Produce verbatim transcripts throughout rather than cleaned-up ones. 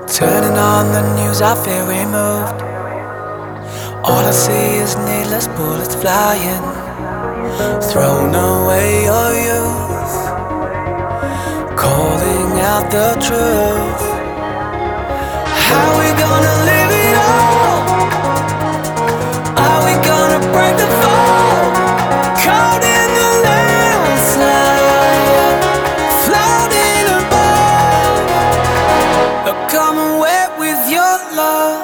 Turning on the news, I feel removed. All I see is needless bullets flying, thrown away your youth, calling out the truth. How we gonna live it all? Are we gonna break the fall? Caught in the landslide, floating above. Come and wet with your love.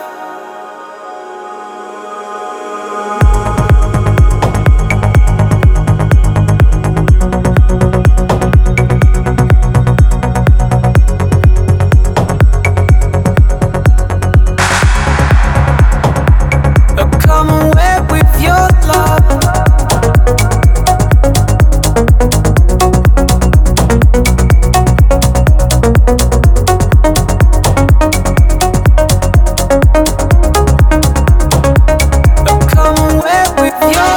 Come and wet with your love. Come and wet with your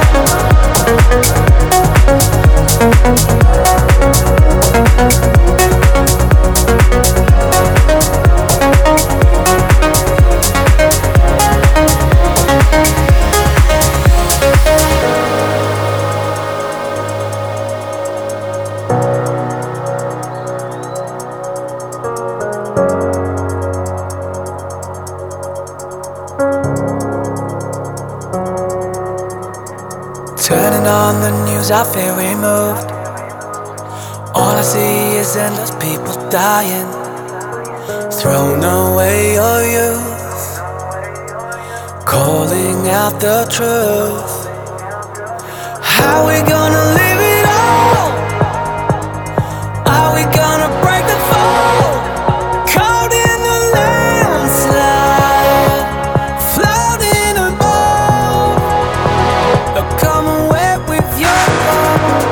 Turning on the news, I feel removed. All I see is endless people dying, thrown away your youth, calling out the truth. How we gonna live it all? Are we gonna break the fall? Caught in the landslide, floating above. Come and wet with your love.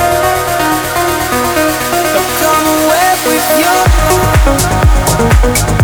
Come and wet with your love.